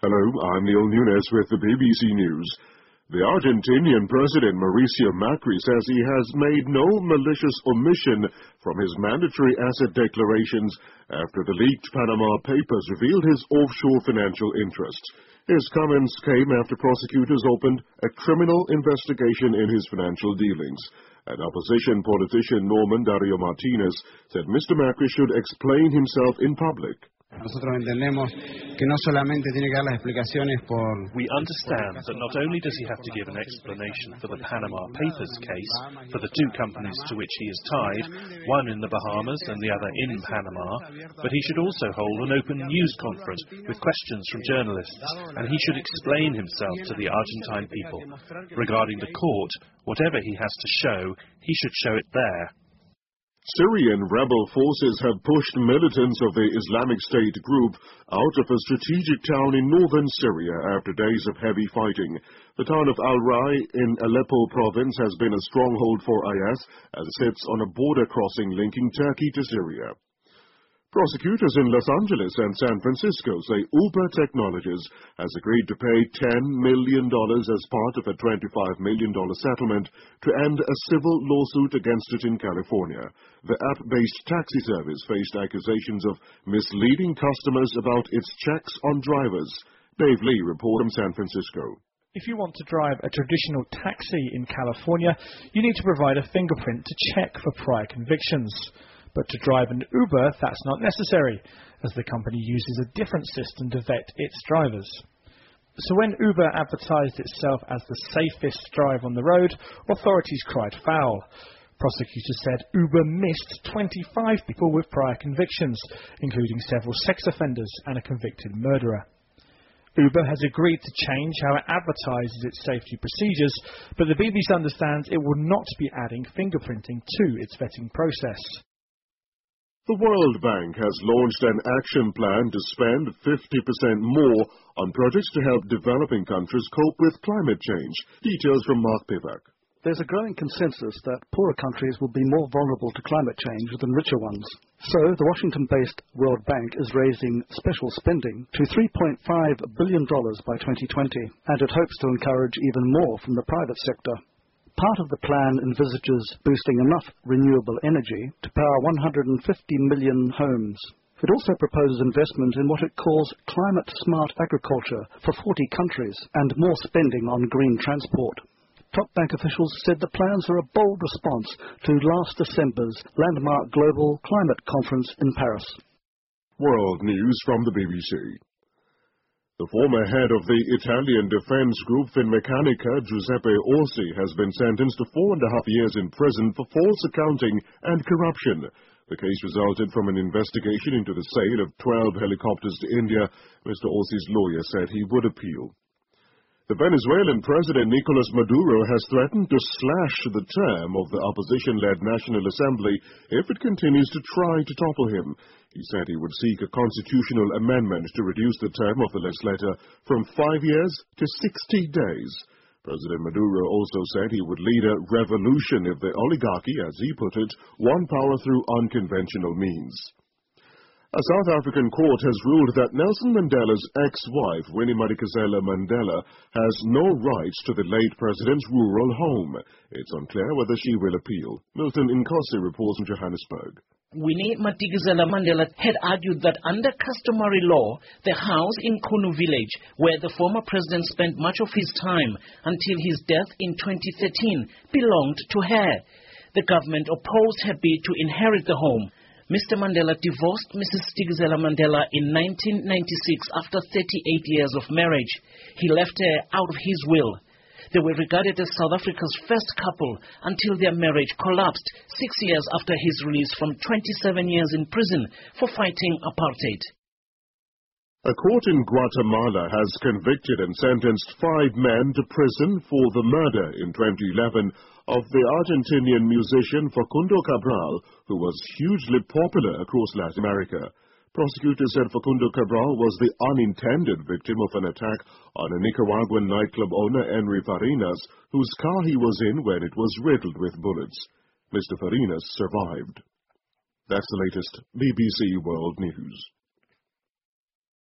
Hello, I'm Neil Nunes with the BBC News. The Argentinian President Mauricio Macri says he has made no malicious omission from his mandatory asset declarations after the leaked Panama Papers revealed his offshore financial interests. His comments came after prosecutors opened a criminal investigation in his financial dealings. An opposition politician, Norman Dario Martinez, said Mr. Macri should explain himself in public. Nosotros entendemos que no solamente tiene que dar las explicaciones por... We understand that not only does he have to give an explanation for the Panama Papers case, for the two companies to which he is tied, one in the Bahamas and the other in Panama, but he should also hold an open news conference with questions from journalists, and he should explain himself to the Argentine people. Regarding the court, whatever he has to show, he should show it there. Syrian rebel forces have pushed militants of the Islamic State group out of a strategic town in northern Syria after days of heavy fighting. The town of Al-Rai in Aleppo province has been a stronghold for IS as it sits on a border crossing linking Turkey to Syria. Prosecutors in Los Angeles and San Francisco say Uber Technologies has agreed to pay $10 million as part of a $25 million settlement to end a civil lawsuit against it in California. The app-based taxi service faced accusations of misleading customers about its checks on drivers. Dave Lee reports from San Francisco. If you want to drive a traditional taxi in California, you need to provide a fingerprint to check for prior convictions. But to drive an Uber, that's not necessary, as the company uses a different system to vet its drivers. So when Uber advertised itself as the safest drive on the road, authorities cried foul. Prosecutors said Uber missed 25 people with prior convictions, including several sex offenders and a convicted murderer. Uber has agreed to change how it advertises its safety procedures, but the BBC understands it will not be adding fingerprinting to its vetting process. The World Bank has launched an action plan to spend 50% more on projects to help developing countries cope with climate change. Details from Mark Pivak. There's a growing consensus that poorer countries will be more vulnerable to climate change than richer ones. So, the Washington-based World Bank is raising special spending to $3.5 billion by 2020, and it hopes to encourage even more from the private sector. Part of the plan envisages boosting enough renewable energy to power 150 million homes. It also proposes investment in what it calls climate-smart agriculture for 40 countries and more spending on green transport. Top bank officials said the plans are a bold response to last December's landmark Global Climate Conference in Paris. World News from the BBC. The former head of the Italian defense group Finmeccanica, Giuseppe Orsi, has been sentenced to 4.5 years in prison for false accounting and corruption. The case resulted from an investigation into the sale of 12 helicopters to India. Mr. Orsi's lawyer said he would appeal. The Venezuelan President Nicolas Maduro has threatened to slash the term of the opposition-led National Assembly if it continues to try to topple him. He said he would seek a constitutional amendment to reduce the term of the legislature from 5 years to 60 days. President Maduro also said he would lead a revolution if the oligarchy, as he put it, won power through unconventional means. A South African court has ruled that Nelson Mandela's ex-wife, Winnie Madikizela Mandela, has no rights to the late president's rural home. It's unclear whether she will appeal. Milton Nkosi reports from Johannesburg. Winnie Madikizela Mandela had argued that under customary law, the house in Kunu village, where the former president spent much of his time until his death in 2013, belonged to her. The government opposed her bid to inherit the home. Mr. Mandela divorced Mrs. Stigizela Mandela in 1996 after 38 years of marriage. He left her out of his will. They were regarded as South Africa's first couple until their marriage collapsed 6 years after his release from 27 years in prison for fighting apartheid. A court in Guatemala has convicted and sentenced 5 men to prison for the murder in 2011 of the Argentinian musician Facundo Cabral, who was hugely popular across Latin America. Prosecutors said Facundo Cabral was the unintended victim of an attack on a Nicaraguan nightclub owner, Henry Farinas, whose car he was in when it was riddled with bullets. Mr. Farinas survived. That's the latest BBC World News.